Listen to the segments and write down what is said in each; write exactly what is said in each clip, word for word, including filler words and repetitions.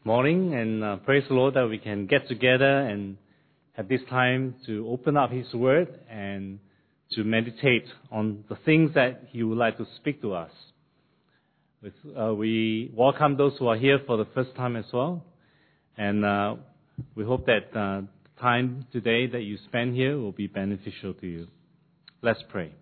morning, and uh, praise the Lord that we can get together and have this time to open up His Word and to meditate on the things that He would like to speak to us. With, uh, we welcome those who are here for the first time as well, and uh, we hope that uh, the time today that you spend here will be beneficial to you. Let's pray.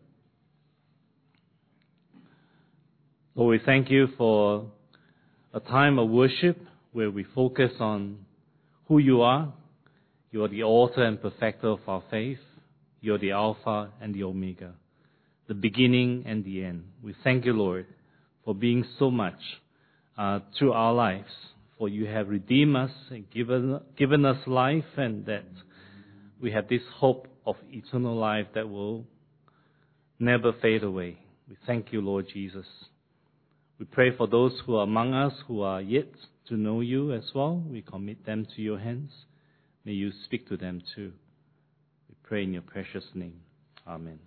Lord, we thank you for a time of worship where we focus on who you are. You are the author and perfecter of our faith. You are the Alpha and the Omega, the beginning and the end. We thank you, Lord, for being so much uh, through our lives, for you have redeemed us and given, given us life, and that we have this hope of eternal life that will never fade away. We thank you, Lord Jesus. We pray for those who are among us who are yet to know you as well. We commit them to your hands. May you speak to them too. We pray in your precious name. Amen.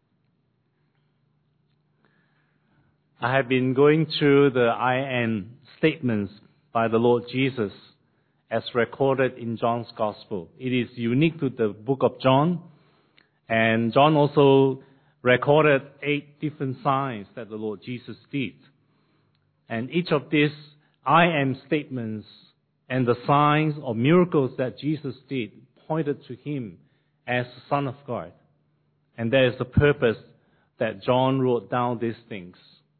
I have been going through the I am statements by the Lord Jesus as recorded in John's Gospel. It is unique to the book of John, and John also recorded eight different signs that the Lord Jesus did. And each of these I am statements and the signs or miracles that Jesus did pointed to him as the Son of God. And there is the purpose that John wrote down these things.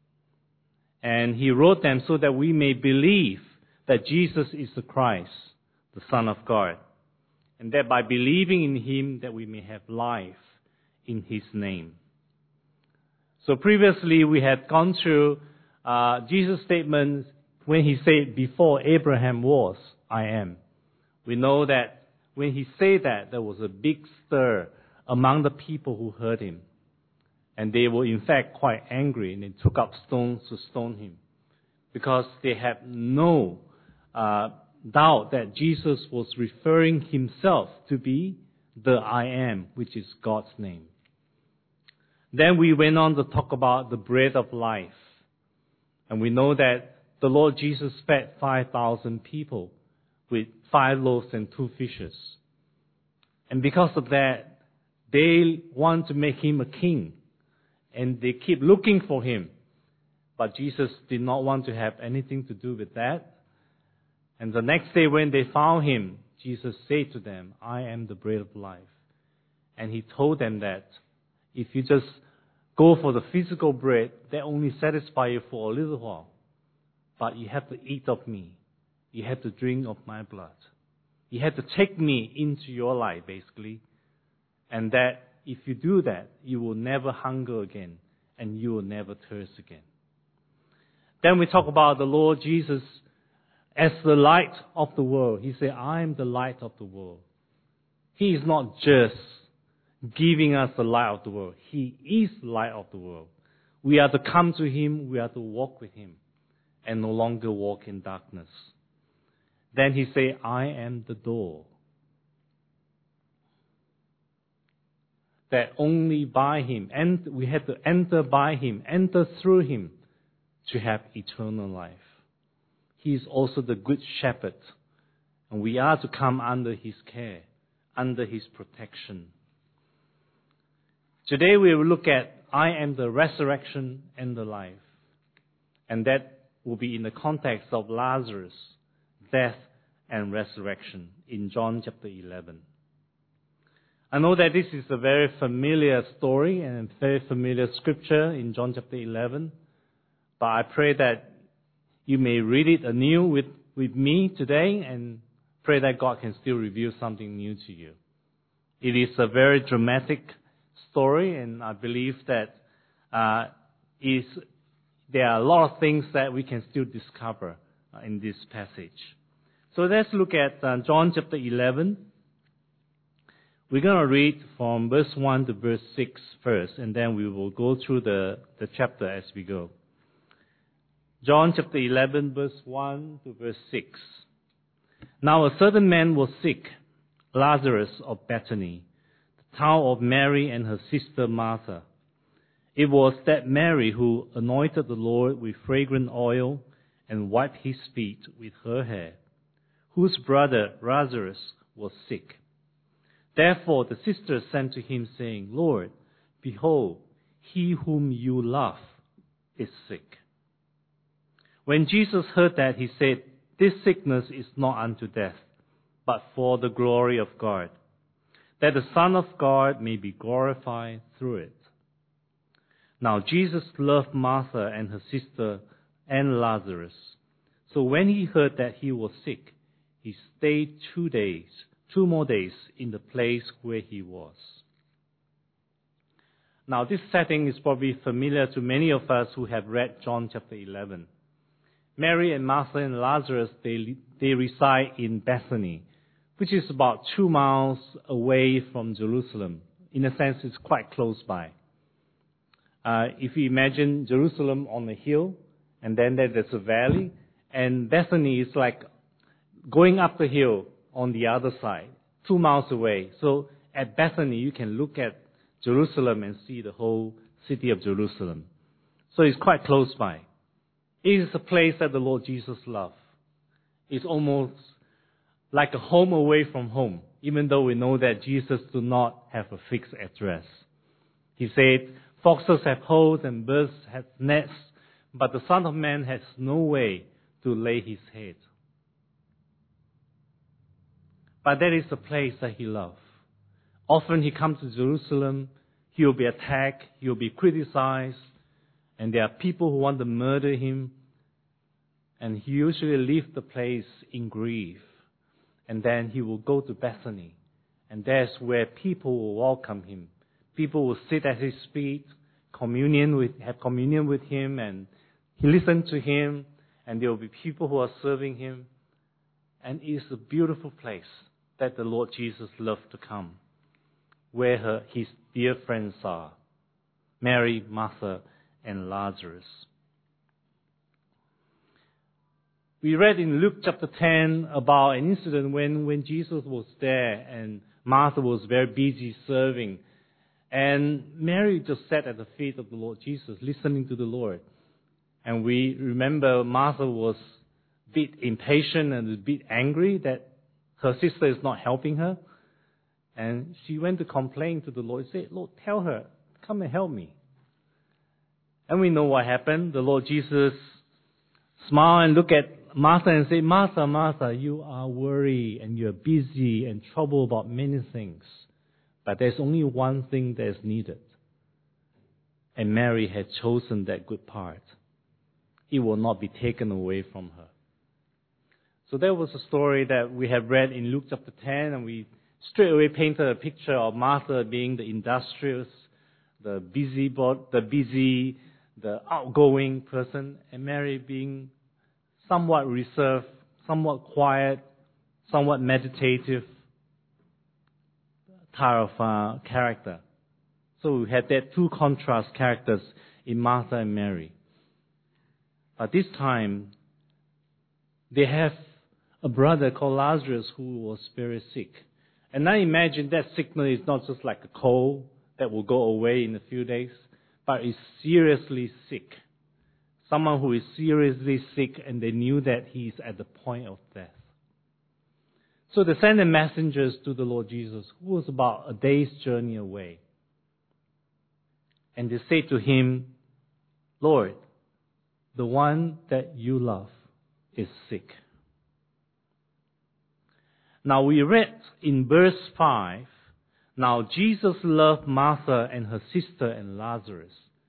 And he wrote them so that we may believe that Jesus is the Christ, the Son of God. And that by believing in him that we may have life in his name. So previously we had gone through Uh, Jesus' statements when he said, before Abraham was, I am. We know that when he said that, there was a big stir among the people who heard him. And they were in fact quite angry, and they took up stones to stone him. Because they had no uh, doubt that Jesus was referring himself to be the I am, which is God's name. Then we went on to talk about the bread of life. And we know that the Lord Jesus fed five thousand people with five loaves and two fishes. And because of that, they want to make him a king. And they keep looking for him. But Jesus did not want to have anything to do with that. And the next day when they found him, Jesus said to them, I am the bread of life. And he told them that if you just go for the physical bread, that only satisfy you for a little while. But you have to eat of me. You have to drink of my blood. You have to take me into your life, basically. And that if you do that, you will never hunger again. And you will never thirst again. Then we talk about the Lord Jesus as the light of the world. He said, I am the light of the world. He is not just giving us the light of the world. He is the light of the world. We are to come to him, we are to walk with him, and no longer walk in darkness. Then he said, I am the door. That only by him, and we have to enter by him, enter through him, to have eternal life. He is also the good shepherd, and we are to come under his care, under his protection. Today we will look at I am the resurrection and the life. And that will be in the context of Lazarus, death and resurrection in John chapter eleven. I know that this is a very familiar story and a very familiar scripture in John chapter eleven. But I pray that you may read it anew with, with me today, and pray that God can still reveal something new to you. It is a very dramatic story, and I believe that uh, is there are a lot of things that we can still discover uh, in this passage. So let's look at uh, John chapter eleven. We're going to read from verse one to verse six first, and then we will go through the, the chapter as we go. John chapter eleven, verse one to verse six. Now a certain man was sick, Lazarus of Bethany, town of Mary and her sister Martha. It was that Mary who anointed the Lord with fragrant oil and wiped his feet with her hair, whose brother Lazarus was sick. Therefore the sisters sent to him, saying, Lord, behold, he whom you love is sick. When Jesus heard that, he said, This sickness is not unto death, but for the glory of God, that the Son of God may be glorified through it. Now Jesus loved Martha and her sister and Lazarus. So when he heard that he was sick, he stayed two days, two more days in the place where he was. Now this setting is probably familiar to many of us who have read John chapter eleven. Mary and Martha and Lazarus, they, they reside in Bethany, which is about two miles away from Jerusalem. In a sense, it's quite close by. Uh, if you imagine Jerusalem on a hill, and then there's a valley, and Bethany is like going up the hill on the other side, two miles away. So at Bethany, you can look at Jerusalem and see the whole city of Jerusalem. So it's quite close by. It is a place that the Lord Jesus loved. It's almost like a home away from home, even though we know that Jesus do not have a fixed address. He said, foxes have holes and birds have nests, but the Son of Man has no way to lay his head. But that is the place that he loved. Often he comes to Jerusalem, he will be attacked, he will be criticized, and there are people who want to murder him. And he usually leaves the place in grief. And then he will go to Bethany. And that's where people will welcome him. People will sit at his feet, communion with, have communion with him, and he listens to him, and there will be people who are serving him. And it is a beautiful place that the Lord Jesus loved to come, where her, his dear friends are, Mary, Martha, and Lazarus. We read in Luke chapter ten about an incident when, when Jesus was there and Martha was very busy serving. And Mary just sat at the feet of the Lord Jesus, listening to the Lord. And we remember Martha was a bit impatient and a bit angry that her sister is not helping her. And she went to complain to the Lord, said, Lord, tell her, come and help me. And we know what happened. The Lord Jesus smiled and looked at Martha and said, Martha, Martha, you are worried and you're busy and troubled about many things. But there's only one thing that is needed. And Mary had chosen that good part. It will not be taken away from her. So that was a story that we have read in Luke chapter ten, and we straight away painted a picture of Martha being the industrious, the busy, the busy, the outgoing person, and Mary being somewhat reserved, somewhat quiet, somewhat meditative type of uh, character. So we had that two contrast characters in Martha and Mary. But this time, they have a brother called Lazarus who was very sick. And I imagine that sickness is not just like a cold that will go away in a few days, but is seriously sick. Someone who is seriously sick, and they knew that he is at the point of death. So they sent the messengers to the Lord Jesus, who was about a day's journey away. And they said to him, Lord, the one that you love is sick. Now we read in verse five, now Jesus loved Martha and her sister and Lazarus.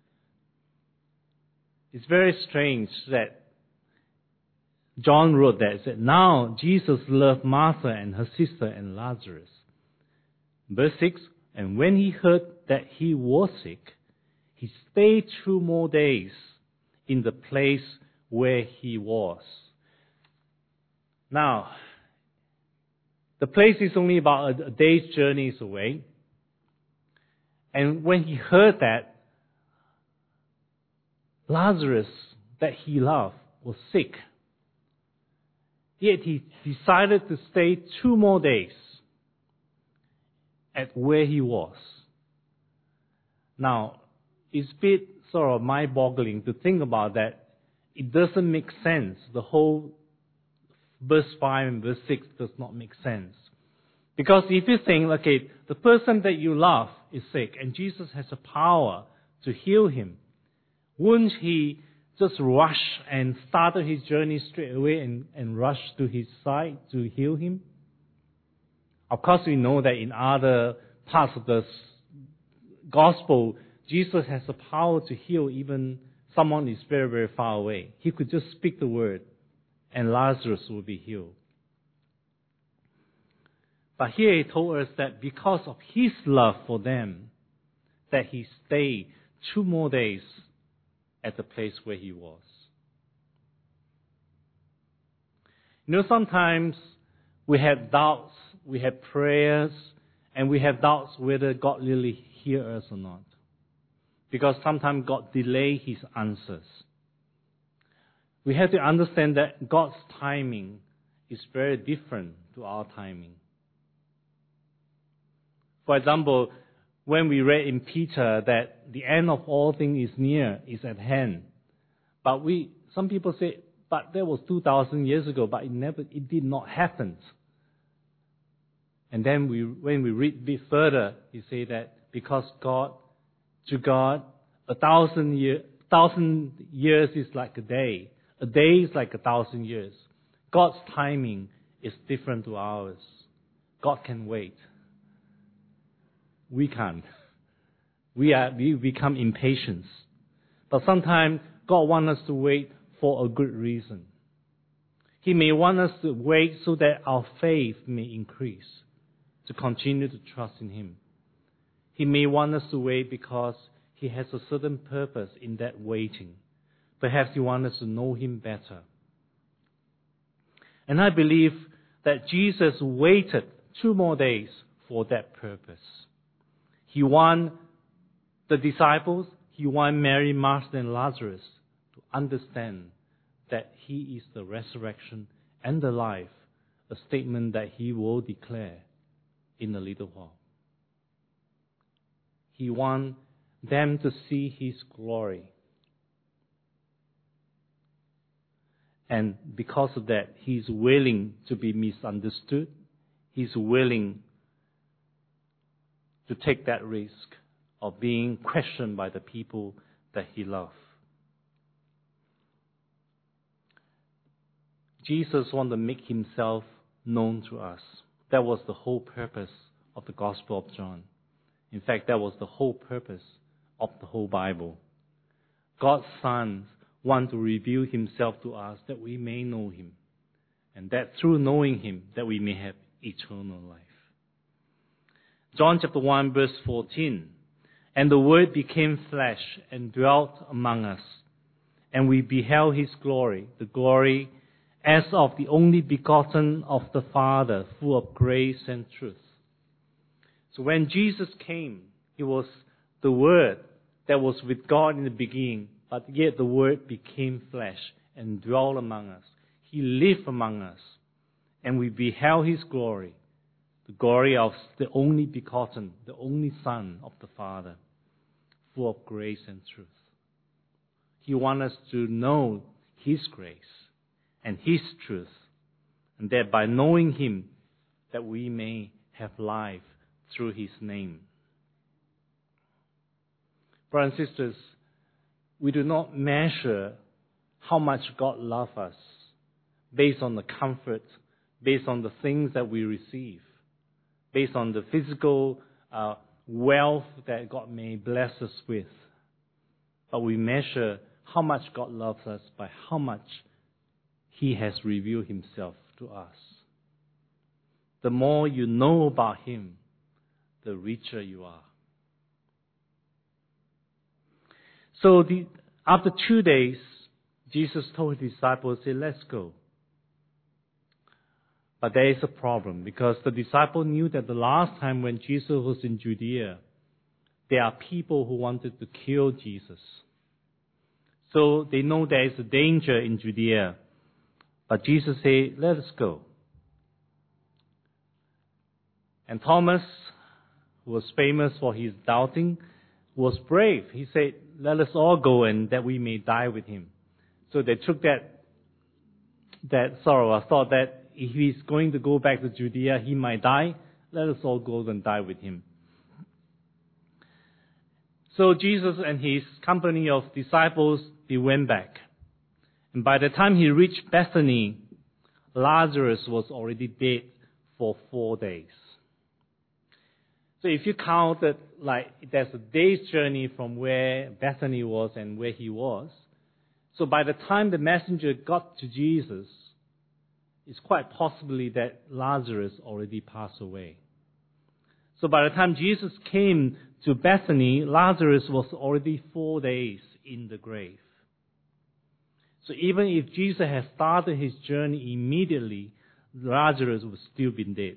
It's very strange that John wrote that. He said, now Jesus loved Martha and her sister and Lazarus. Verse six, and when he heard that he was sick, he stayed two more days in the place where he was. Now, the place is only about a day's journey away. And when he heard that Lazarus that he loved was sick, yet he decided to stay two more days at where he was. Now, it's a bit sort of mind-boggling to think about that. It doesn't make sense, the whole verse five and verse six does not make sense. Because if you think, okay, the person that you love is sick and Jesus has the power to heal him, wouldn't he just rush and start his journey straight away and, and rush to his side to heal him? Of course, we know that in other parts of the gospel, Jesus has the power to heal even someone is very, very far away. He could just speak the word and Lazarus would be healed. But here he told us that because of his love for them, that he stayed two more days at the place where he was. You know, sometimes we have doubts, we have prayers, and we have doubts whether God really hears us or not. Because sometimes God delays his answers. We have to understand that God's timing is very different to our timing. For example, when we read in Peter that the end of all things is near, is at hand. But we, some people say, but that was two thousand years ago, but it never, it did not happen. And then we, when we read a bit further, he say that because God, to God, a thousand year, thousand years is like a day. A day is like a thousand years. God's timing is different to ours. God can wait. We can't. We are, we become impatient. But sometimes God wants us to wait for a good reason. He may want us to wait so that our faith may increase, to continue to trust in Him. He may want us to wait because He has a certain purpose in that waiting. Perhaps He wants us to know Him better. And I believe that Jesus waited two more days for that purpose. He wanted the disciples, He wanted Mary, Martha, and Lazarus to understand that He is the resurrection and the life, a statement that He will declare in a little while. He wants them to see His glory. And because of that, He's willing to be misunderstood. He's willing to take that risk of being questioned by the people that He loves. Jesus wanted to make Himself known to us. That was the whole purpose of the Gospel of John. In fact, that was the whole purpose of the whole Bible. God's Son wants to reveal Himself to us that we may know Him, and that through knowing Him that we may have eternal life. John chapter one verse fourteen, and the Word became flesh and dwelt among us, and we beheld His glory, the glory as of the only begotten of the Father, full of grace and truth. So when Jesus came, He was the Word that was with God in the beginning, but yet the Word became flesh and dwelt among us. He lived among us, and we beheld His glory, the glory of the only begotten, the only Son of the Father, full of grace and truth. He wants us to know His grace and His truth, and that by knowing Him, that we may have life through His name. Brothers and sisters, we do not measure how much God loves us based on the comfort, based on the things that we receive, based on the physical uh, wealth that God may bless us with. But we measure how much God loves us by how much He has revealed Himself to us. The more you know about Him, the richer you are. So the, after two days, Jesus told His disciples, say, let's go. But there is a problem, because the disciples knew that the last time when Jesus was in Judea, there are people who wanted to kill Jesus. So they know there is a danger in Judea. But Jesus said, let us go. And Thomas, who was famous for his doubting, was brave. He said, let us all go and that we may die with Him. So they took that that Sorrow thought that if he's going to go back to Judea, he might die. Let us all go and die with him. So Jesus and his company of disciples, they went back. And by the time he reached Bethany, Lazarus was already dead for four days. So if you count it, like there's a day's journey from where Bethany was and where he was. So by the time the messenger got to Jesus, it's quite possibly that Lazarus already passed away. So by the time Jesus came to Bethany, Lazarus was already four days in the grave. So even if Jesus had started his journey immediately, Lazarus would still be dead.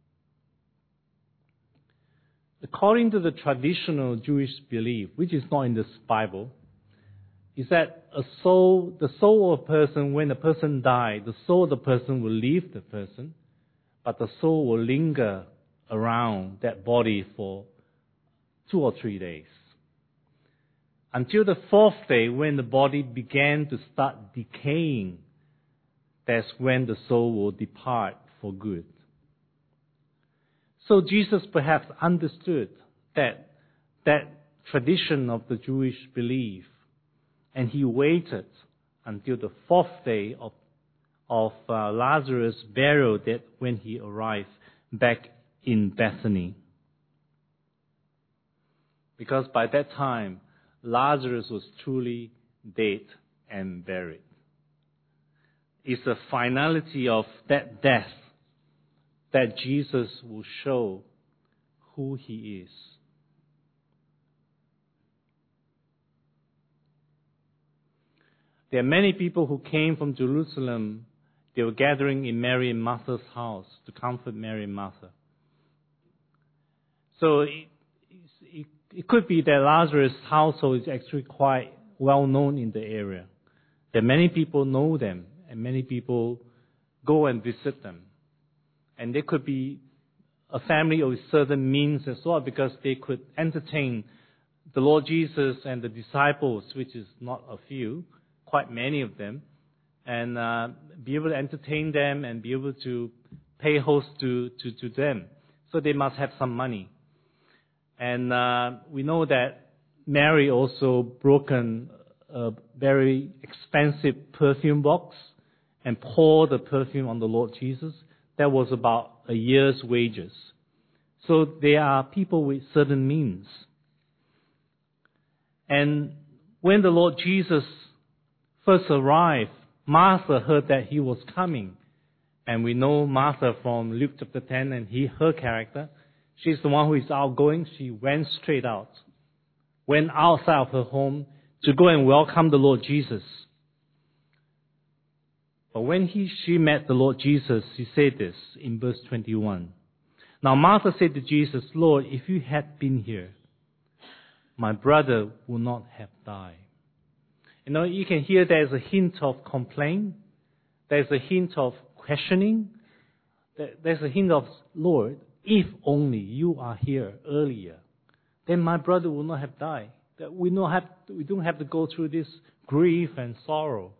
According to the traditional Jewish belief, which is not in this Bible, is that a soul, the soul of a person, when a person dies, the soul of the person will leave the person, but the soul will linger around that body for two or three days. Until the fourth day, when the body began to start decaying, that's when the soul will depart for good. So Jesus perhaps understood that, that tradition of the Jewish belief, and he waited until the fourth day of, of uh, Lazarus' burial, that when he arrived back in Bethany. Because by that time, Lazarus was truly dead and buried. It's the finality of that death that Jesus will show who he is. There are many people who came from Jerusalem. They were gathering in Mary and Martha's house to comfort Mary and Martha. So it, it, it could be that Lazarus' household is actually quite well known in the area. That many people know them and many people go and visit them. And they could be a family of certain means as well, because they could entertain the Lord Jesus and the disciples, which is not a few, quite many of them, and uh, be able to entertain them and be able to pay host to, to, to them. So they must have some money. And uh, we know that Mary also broken a very expensive perfume box and poured the perfume on the Lord Jesus. That was about a year's wages. So they are people with certain means. And when the Lord Jesus first arrived, Martha heard that he was coming. And we know Martha from Luke chapter ten, and he, her character. She's the one who is outgoing. She went straight out, went outside of her home to go and welcome the Lord Jesus. But when he, she met the Lord Jesus, he said this in verse twenty-one. Now Martha said to Jesus, Lord, if you had been here, my brother would not have died. You know, you can hear there's a hint of complaint. There's a hint of questioning. There's a hint of, Lord, if only you are here earlier, then my brother will not have died. That we don't have, we don't have to go through this grief and sorrow.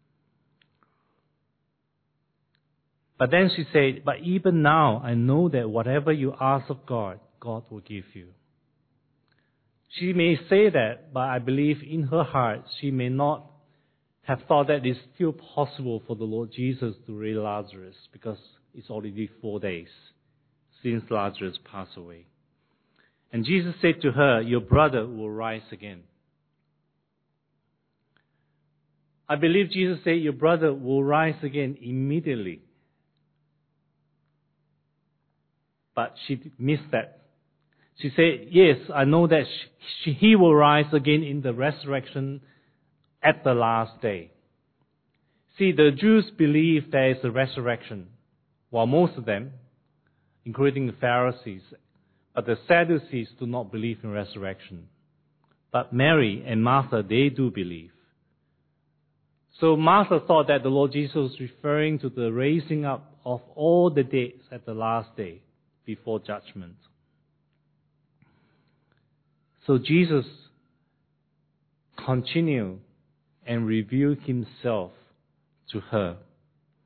But then she said, but even now I know that whatever you ask of God, God will give you. She may say that, but I believe in her heart she may not have thought that it's still possible for the Lord Jesus to raise Lazarus, because it's already four days since Lazarus passed away. And Jesus said to her, your brother will rise again. I believe Jesus said, your brother will rise again immediately. But she missed that. She said, yes, I know that she, he will rise again in the resurrection at the last day. See, the Jews believe there is a resurrection, while most of them, including the Pharisees, but the Sadducees do not believe in resurrection. But Mary and Martha, they do believe. So Martha thought that the Lord Jesus was referring to the raising up of all the dead at the last day, before judgment. So Jesus continued and revealed himself to her.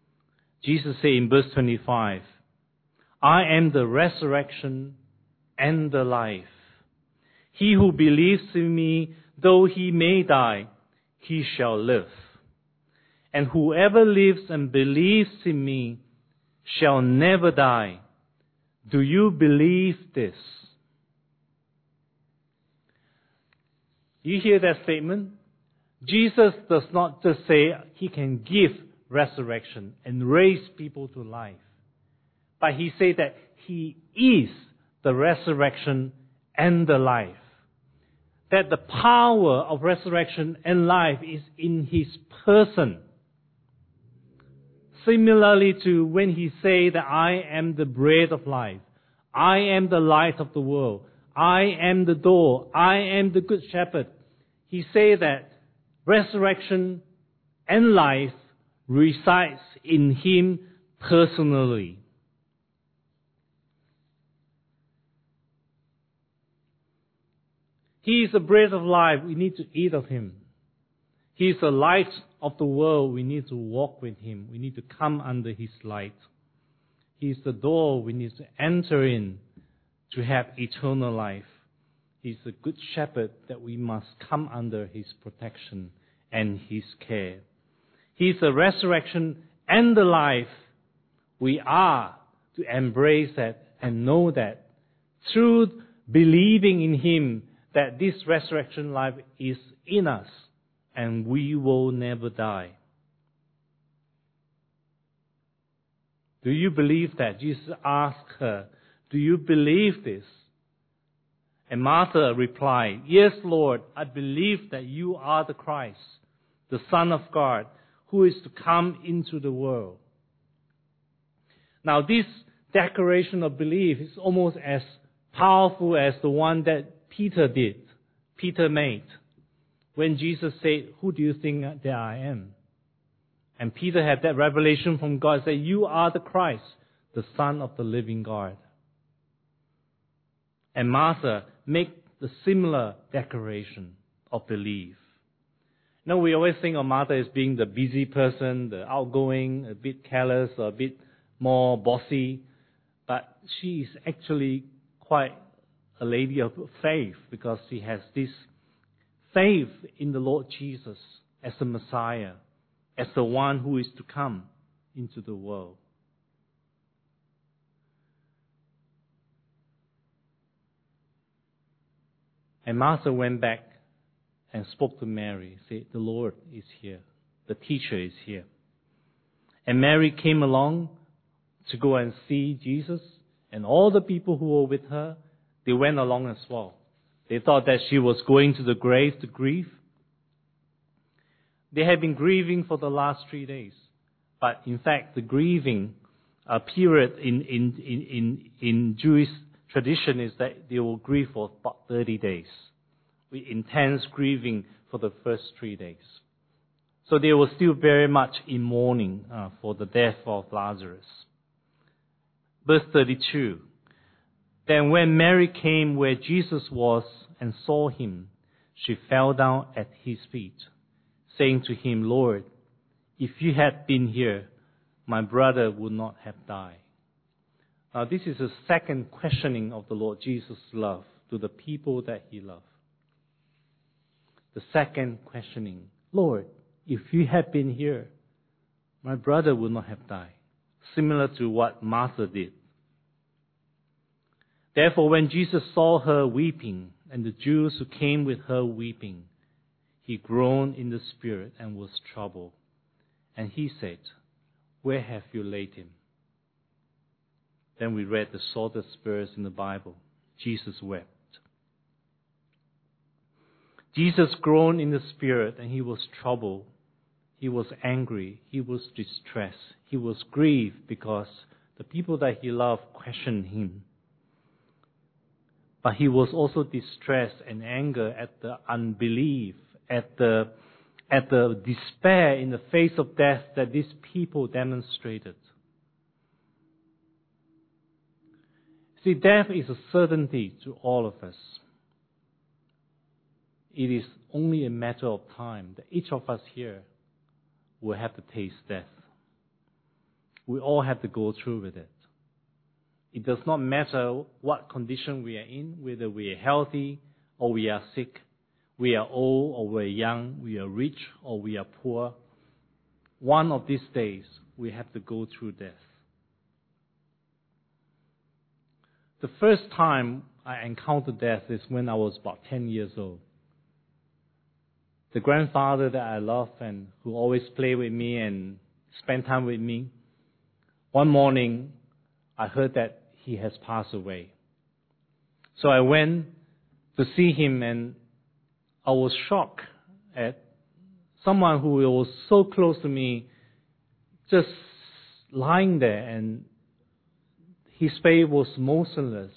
Jesus said in verse twenty-five, I am the resurrection and the life. He who believes in me, though he may die, he shall live. And whoever lives and believes in me shall never die. Do you believe this? You hear that statement? Jesus does not just say he can give resurrection and raise people to life. But he said that he is the resurrection and the life. That the power of resurrection and life is in his person. Similarly to when he said that I am the bread of life, I am the light of the world, I am the door, I am the good shepherd. He said that resurrection and life resides in him personally. He is the bread of life. We need to eat of him. He is the light of the world. We need to walk with him. We need to come under his light. He is the door we need to enter in to have eternal life. He is the good shepherd that we must come under his protection and his care. He is the resurrection and the life. We are to embrace that and know that through believing in him, that this resurrection life is in us and we will never die. Do you believe that? Jesus asked her, do you believe this? And Martha replied, yes, Lord, I believe that you are the Christ, the Son of God, who is to come into the world. Now, this declaration of belief is almost as powerful as the one that Peter did, Peter made, when Jesus said, who do you think that I am? And Peter had that revelation from God, that you are the Christ, the Son of the living God. And Martha made the similar declaration of belief. Now, we always think of Martha as being the busy person, the outgoing, a bit careless, or a bit more bossy. But she is actually quite a lady of faith, because she has this faith in the Lord Jesus as the Messiah, as the one who is to come into the world. And Martha went back and spoke to Mary, said, the Lord is here, the teacher is here. And Mary came along to go and see Jesus, and all the people who were with her, they went along as well. They thought that she was going to the grave to grieve. They had been grieving for the last three days. But in fact, the grieving uh, period in, in, in, in, in Jewish tradition is that they will grieve for about thirty days. With intense grieving for the first three days. So they were still very much in mourning uh, for the death of Lazarus. Verse thirty-two. Then when Mary came where Jesus was and saw him, she fell down at his feet, saying to him, Lord, if you had been here, my brother would not have died. Now this is a second questioning of the Lord Jesus' love to the people that he loved. The second questioning, Lord, if you had been here, my brother would not have died. Similar to what Martha did. Therefore, when Jesus saw her weeping, and the Jews who came with her weeping, he groaned in the spirit and was troubled. And he said, where have you laid him? Then we read the saddest verse in the Bible. Jesus wept. Jesus groaned in the spirit and he was troubled. He was angry. He was distressed. He was grieved because the people that he loved questioned him. But he was also distressed and anger at the unbelief, at the, at the despair in the face of death that these people demonstrated. See, death is a certainty to all of us. It is only a matter of time that each of us here will have to taste death. We all have to go through with it. It does not matter what condition we are in, whether we are healthy or we are sick, we are old or we are young, we are rich or we are poor. One of these days, we have to go through death. The first time I encountered death is when I was about ten years old. The grandfather that I love and who always played with me and spent time with me, one morning I heard that he has passed away. So I went to see him, and I was shocked at someone who was so close to me just lying there, and his face was motionless.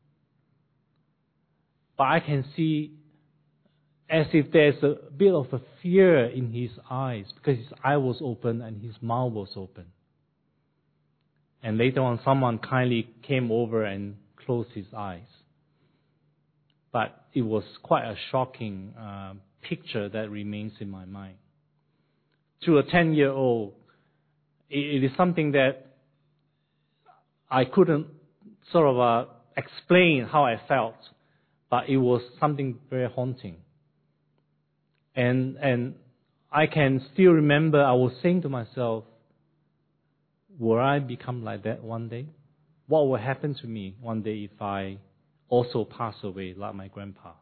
But I can see as if there's a bit of a fear in his eyes, because his eye was open and his mouth was open. And later on, someone kindly came over and closed his eyes. But it was quite a shocking uh, picture that remains in my mind. To a ten-year-old, it, it is something that I couldn't sort of uh, explain how I felt, but it was something very haunting. And and I can still remember I was saying to myself, will I become like that one day? What will happen to me one day if I also pass away like my grandpa?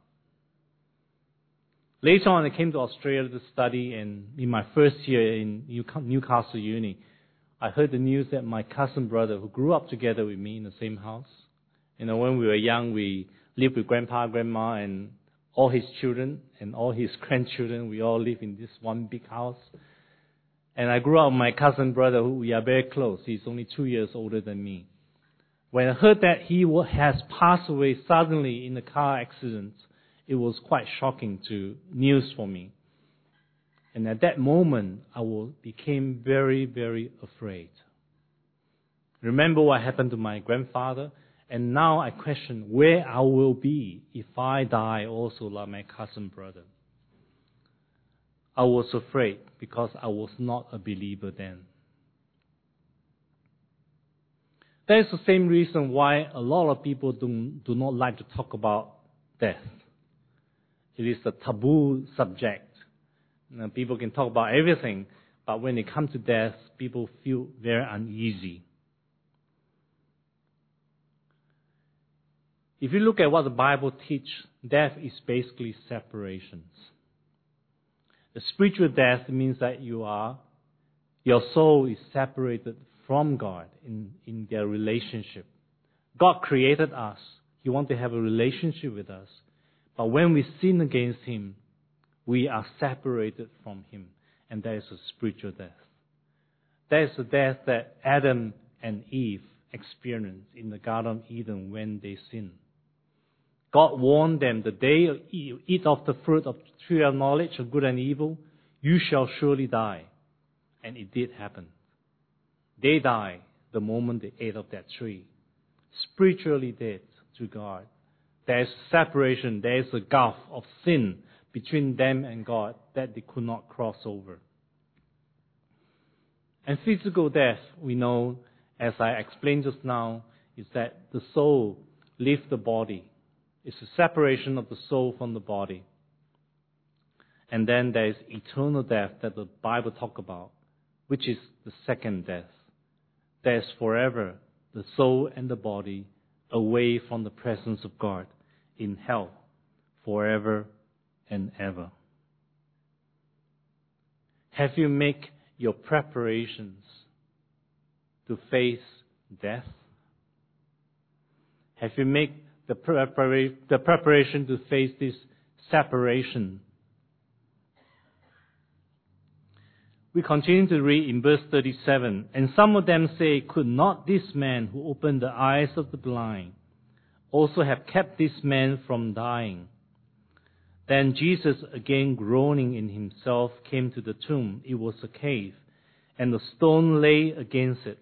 Later on, I came to Australia to study, and in my first year in Newcastle Uni, I heard the news that my cousin brother, who grew up together with me in the same house, you know, when we were young, we lived with grandpa, grandma, and all his children and all his grandchildren. We all live in this one big house. And I grew up with my cousin brother, who we are very close. He's only two years older than me. When I heard that he has passed away suddenly in a car accident, it was quite shocking to news for me. And at that moment, I was, became very, very afraid. Remember what happened to my grandfather? And now I question where I will be if I die also like my cousin brother. I was afraid because I was not a believer then. That is the same reason why a lot of people do, do not like to talk about death. It is a taboo subject. You know, people can talk about everything, but when it comes to death, people feel very uneasy. If you look at what the Bible teaches, death is basically separations. The spiritual death means that you are, your soul is separated from God in, in their relationship. God created us. He wants to have a relationship with us. But when we sin against Him, we are separated from Him. And that is a spiritual death. That is the death that Adam and Eve experienced in the Garden of Eden when they sinned. God warned them, the day you eat of the fruit of the tree of knowledge of good and evil, you shall surely die. And it did happen. They died the moment they ate of that tree. Spiritually dead to God. There is separation, there is a gulf of sin between them and God that they could not cross over. And physical death, we know, as I explained just now, is that the soul leaves the body. It's a separation of the soul from the body. And then there is eternal death that the Bible talks about, which is the second death. There is forever the soul and the body away from the presence of God in hell forever and ever. Have you made your preparations to face death? Have you made the, prepara- the preparation to face this separation? We continue to read in verse thirty-seven. And some of them say, could not this man who opened the eyes of the blind also have kept this man from dying? Then Jesus, again groaning in himself, came to the tomb. It was a cave, and the stone lay against it.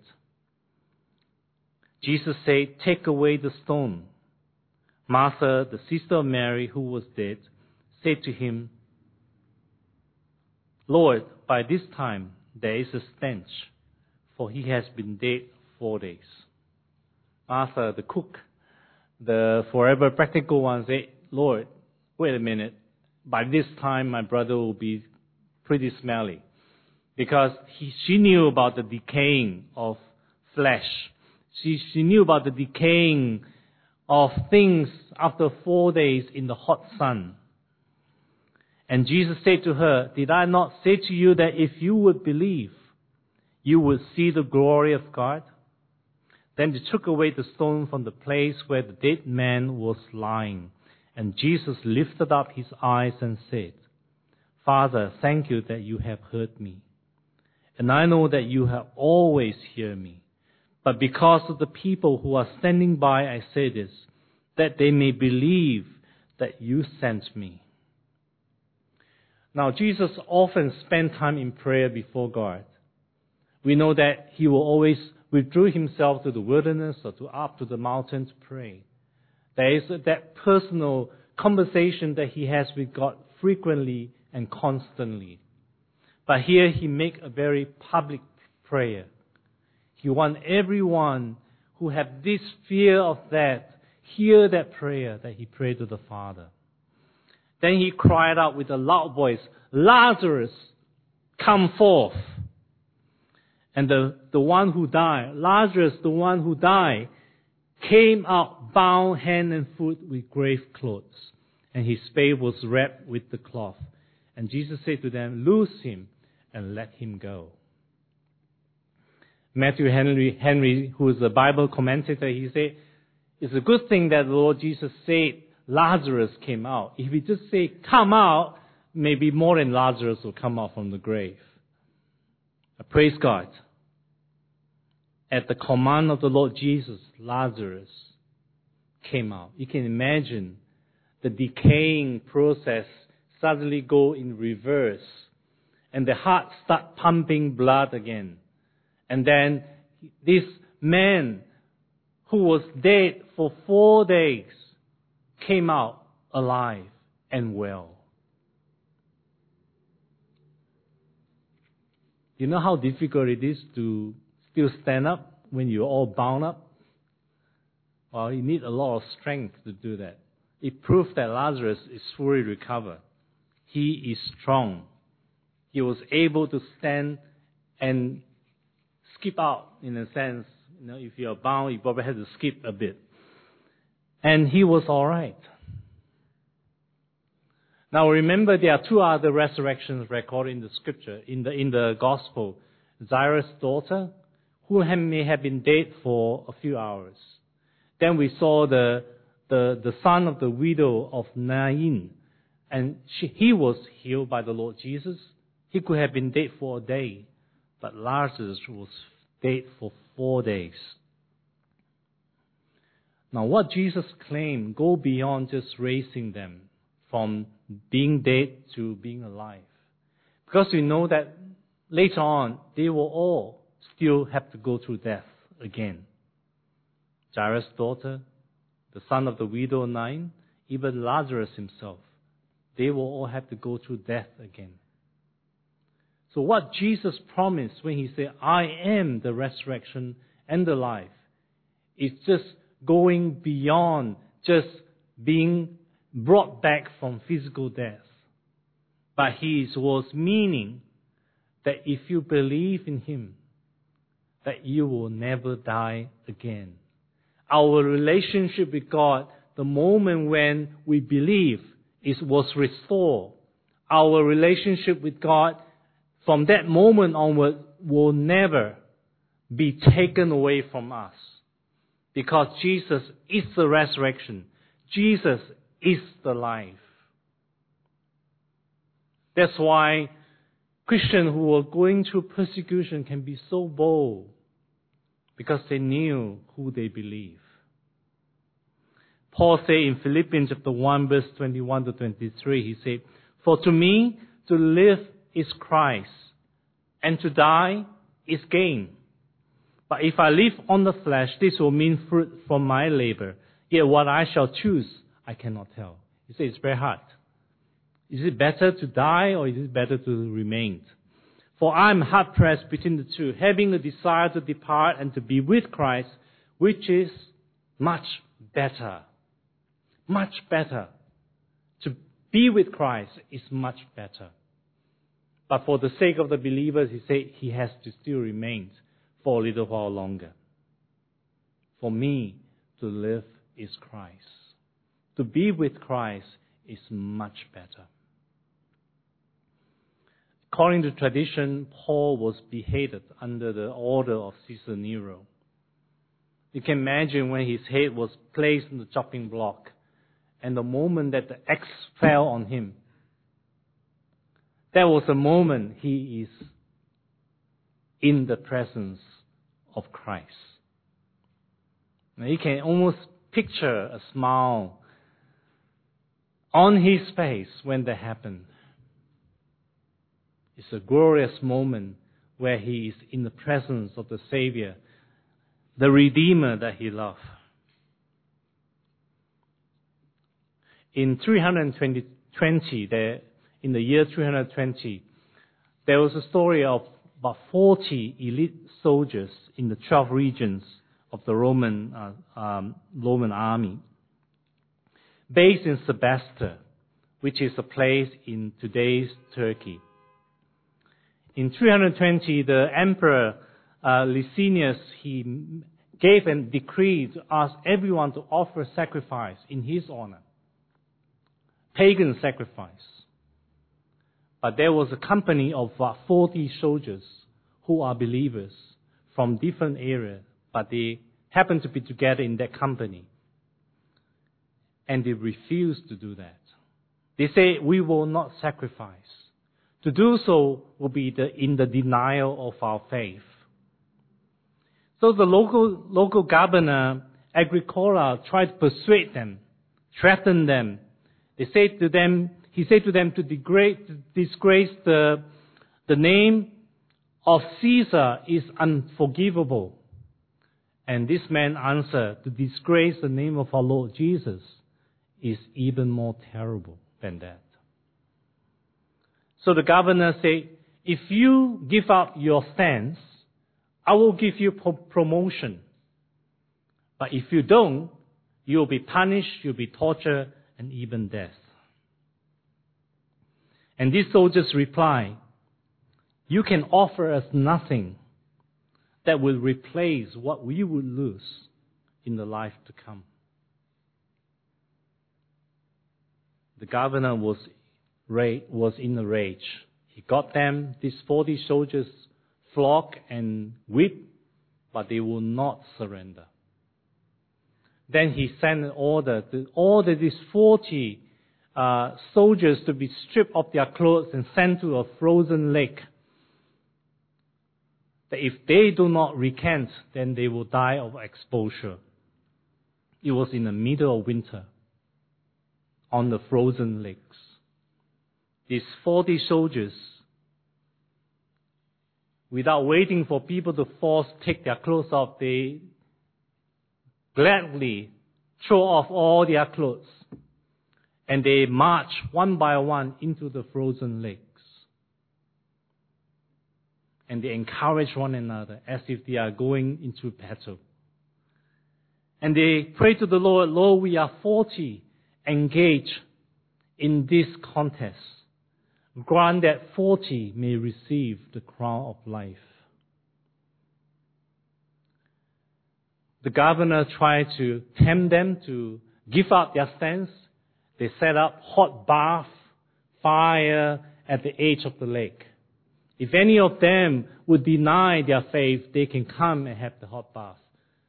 Jesus said, take away the stone. Martha, the sister of Mary, who was dead, said to him, Lord, by this time there is a stench, for he has been dead four days. Martha, the cook, the forever practical one, said, Lord, wait a minute. By this time, my brother will be pretty smelly. Because he, she knew about the decaying of flesh. She, she knew about the decaying of things after four days in the hot sun. And Jesus said to her, did I not say to you that if you would believe, you would see the glory of God? Then they took away the stone from the place where the dead man was lying. And Jesus lifted up his eyes and said, Father, thank you that you have heard me. And I know that you have always heard me. But because of the people who are standing by, I say this, that they may believe that you sent me. Now, Jesus often spent time in prayer before God. We know that he will always withdraw himself to the wilderness or to up to the mountain to pray. There is that personal conversation that he has with God frequently and constantly. But here he makes a very public prayer. He wants everyone who have this fear of that, hear that prayer that he prayed to the Father. Then he cried out with a loud voice, Lazarus, come forth. And the, the one who died, Lazarus, the one who died, came out bound hand and foot with grave clothes. And his face was wrapped with the cloth. And Jesus said to them, loose him and let him go. Matthew Henry, Henry, who is a Bible commentator, he said, it's a good thing that the Lord Jesus said Lazarus came out. If he just say, come out, maybe more than Lazarus will come out from the grave. Praise God. At the command of the Lord Jesus, Lazarus came out. You can imagine the decaying process suddenly go in reverse. And the heart start pumping blood again. And then this man who was dead for four days came out alive and well. You know how difficult it is to still stand up when you're all bound up? Well, you need a lot of strength to do that. It proved that Lazarus is fully recovered. He is strong. He was able to stand and skip out, in a sense. You know, if you're bound, you probably have to skip a bit. And he was all right. Now remember, there are two other resurrections recorded in the scripture, in the in the gospel. Jairus' daughter, who may have been dead for a few hours. Then we saw the the, the son of the widow of Nain, and she, he was healed by the Lord Jesus. He could have been dead for a day, but Lazarus was dead for four days. Now what Jesus claimed go beyond just raising them from being dead to being alive. Because we know that later on, they will all still have to go through death again. Jairus' daughter, the son of the widow of Nain, even Lazarus himself, they will all have to go through death again. So what Jesus promised when he said, I am the resurrection and the life, is just going beyond just being brought back from physical death. But he was meaning that if you believe in him, that you will never die again. Our relationship with God, the moment when we believe, it was restored. Our relationship with God, from that moment onward, will never be taken away from us. Because Jesus is the resurrection. Jesus is the life. That's why Christians who were going through persecution can be so bold, because they knew who they believe. Paul said in Philippians chapter one, verse twenty-one to twenty-three, he said, for to me to live is Christ, and to die is gain. But if I live on the flesh, this will mean fruit from my labor. Yet what I shall choose, I cannot tell. You say it's very hard. Is it better to die or is it better to remain? For I am hard-pressed between the two, having a desire to depart and to be with Christ, which is much better. Much better. To be with Christ is much better. But for the sake of the believers, he said he has to still remain for a little while longer. For me, to live is Christ. To be with Christ is much better. According to tradition, Paul was beheaded under the order of Caesar Nero. You can imagine when his head was placed on the chopping block, and the moment that the axe fell on him, that was the moment he is in the presence of Christ. Now you can almost picture a smile on his face when that happened. It's a glorious moment where he is in the presence of the Savior, the Redeemer that he loved. In three twenty, there, in the year three twenty, there was a story of about forty elite soldiers in the twelve regions of the Roman uh, um, Roman army, based in Sebaste, which is a place in today's Turkey. In three twenty, the Emperor uh, Licinius, he gave a decree to ask everyone to offer sacrifice in his honor. Pagan sacrifice. But there was a company of uh, forty soldiers who are believers from different areas, but they happened to be together in that company. And they refused to do that. They say, we will not sacrifice. To do so will be the, in the denial of our faith. So the local, local governor, Agricola, tried to persuade them, threaten them. They said to them, he said to them to degrade, to disgrace the, the name of Caesar is unforgivable. And this man answered, to disgrace the name of our Lord Jesus is even more terrible than that. So the governor said, if you give up your stance, I will give you pro- promotion. But if you don't, you'll be punished, you'll be tortured, and even death. And these soldiers reply, you can offer us nothing that will replace what we would lose in the life to come. The governor was was in a rage. He got them, these forty soldiers, flogged and whipped, but they will not surrender. Then he sent an order to order these forty uh, soldiers to be stripped of their clothes and sent to a frozen lake. That if they do not recant, then they will die of exposure. It was in the middle of winter on the frozen lakes. These forty soldiers, without waiting for people to force take their clothes off, they gladly throw off all their clothes and they march one by one into the frozen lakes. And they encourage one another as if they are going into battle. And they pray to the Lord, Lord, we are forty engaged in this contest. Grant that forty may receive the crown of life. The governor tried to tempt them to give up their stance. They set up hot bath, fire at the edge of the lake. If any of them would deny their faith, they can come and have the hot bath.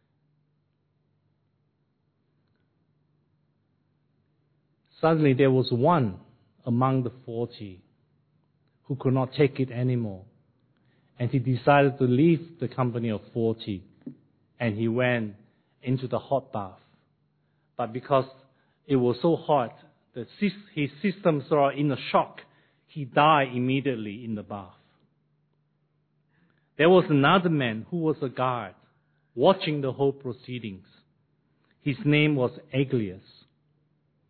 Suddenly there was one among the forty who could not take it anymore. And he decided to leave the company of forty. And he went into the hot bath. But because it was so hot, the, his system saw in a shock. He died immediately in the bath. There was another man who was a guard, watching the whole proceedings. His name was Agellius.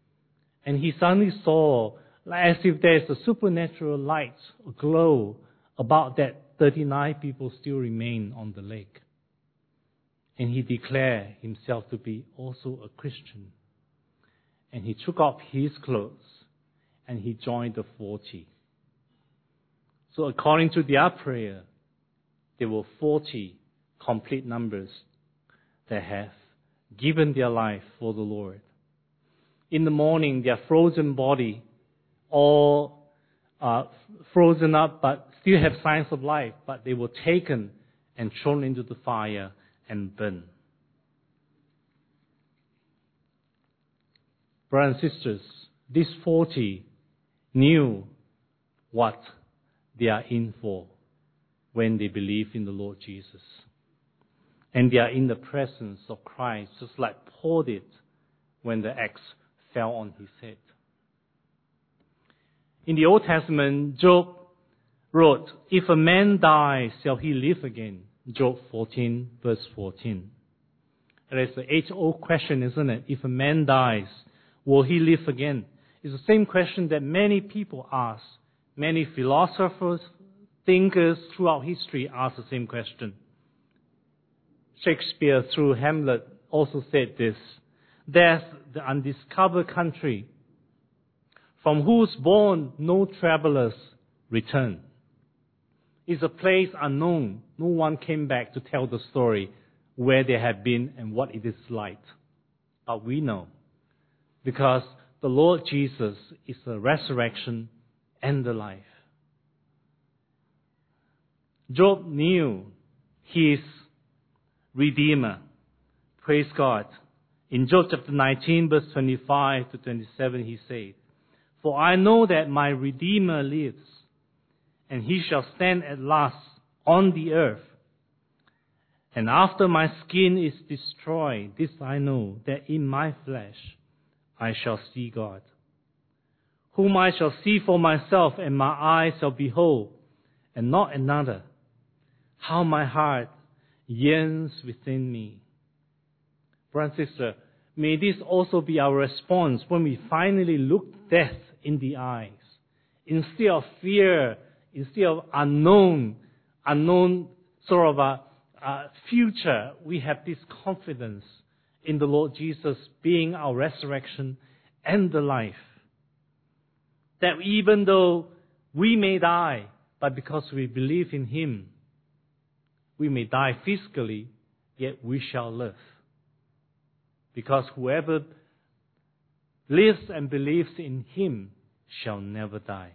And he suddenly saw, as if there's a supernatural light, a glow about that, thirty-nine people still remain on the lake. And he declared himself to be also a Christian. And he took off his clothes and he joined the forty. So according to their prayer, there were forty complete numbers that have given their life for the Lord. In the morning, their frozen body, all uh, frozen up, but still have signs of life, but they were taken and thrown into the fire and burned. Brothers and sisters, these forty knew what they are in for when they believe in the Lord Jesus. And they are in the presence of Christ, just like Paul did when the axe fell on his head. In the Old Testament, Job wrote, "If a man die, shall he live again?" Job fourteen, verse fourteen. It is the age-old question, isn't it? If a man dies, will he live again? It's the same question that many people ask. Many philosophers, thinkers throughout history ask the same question. Shakespeare, through Hamlet, also said this: "There's the undiscovered country, from whose bourne no travelers return." It's a place unknown. No one came back to tell the story where they have been and what it is like. But we know, because the Lord Jesus is the resurrection and the life. Job knew his Redeemer. Praise God. In Job chapter nineteen, verse twenty-five to twenty-seven, he said, "For I know that my Redeemer lives, and he shall stand at last on the earth. And after my skin is destroyed, this I know, that in my flesh I shall see God, whom I shall see for myself, and my eyes shall behold, and not another. How my heart yearns within me." Brother and sister, may this also be our response when we finally look death in the eyes. Instead of fear, instead of unknown, unknown sort of a, a future, we have this confidence in the Lord Jesus being our resurrection and the life. That even though we may die, but because we believe in Him, we may die physically, yet we shall live. Because whoever lives and believes in Him shall never die.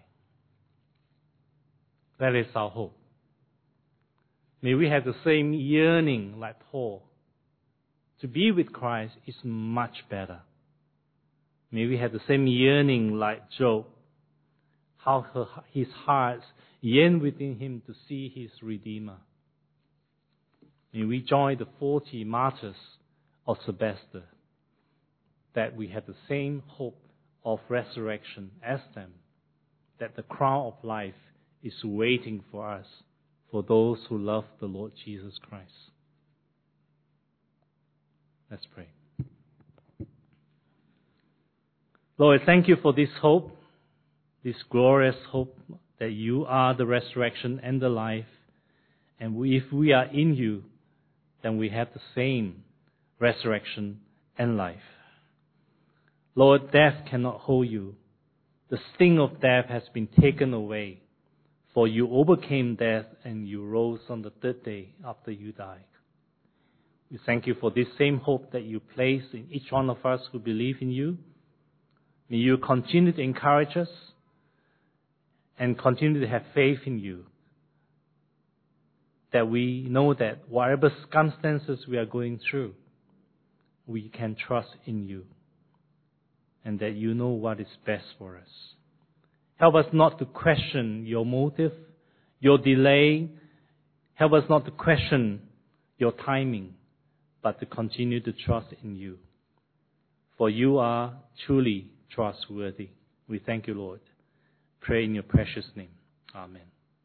That is our hope. May we have the same yearning like Paul. To be with Christ is much better. May we have the same yearning like Job. How her, his heart yearned within him to see his Redeemer. May we join the forty martyrs of Sebastia, that we have the same hope of resurrection as them, that the crown of life is waiting for us, for those who love the Lord Jesus Christ. Let's pray. Lord, thank you for this hope, this glorious hope that you are the resurrection and the life. And we, if we are in you, then we have the same resurrection and life. Lord, death cannot hold you. The sting of death has been taken away. For you overcame death and you rose on the third day after you died. We thank you for this same hope that you place in each one of us who believe in you. May you continue to encourage us and continue to have faith in you. That we know that whatever circumstances we are going through, we can trust in you. And that you know what is best for us. Help us not to question your motive, your delay. Help us not to question your timing, but to continue to trust in you. For you are truly trustworthy. We thank you, Lord. Pray in your precious name. Amen.